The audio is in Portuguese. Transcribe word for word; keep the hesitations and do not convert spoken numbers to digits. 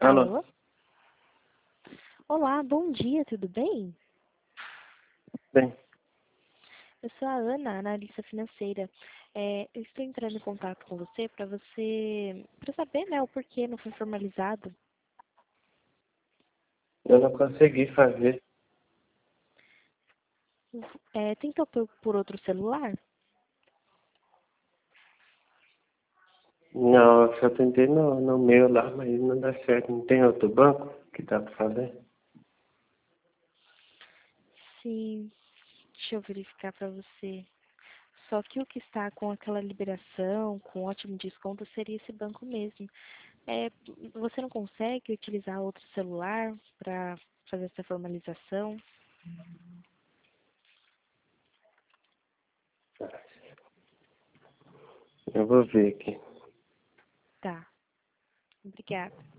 Alô? Alô? Olá, bom dia, tudo bem? Bem, Eu sou a Ana, analista financeira. É, eu estou entrando em contato com você para você, para saber, né, o porquê não foi formalizado. eu não consegui fazer. É, tentou por, por outro celular? Não, eu só tentei no, no meu lá, mas não dá certo. Não tem outro banco que dá pra fazer? Sim, deixa eu verificar para você. Só que o que está com aquela liberação, com ótimo desconto, seria esse banco mesmo. É, você não consegue utilizar outro celular para fazer essa formalização? Eu vou ver aqui. Tá, obrigada.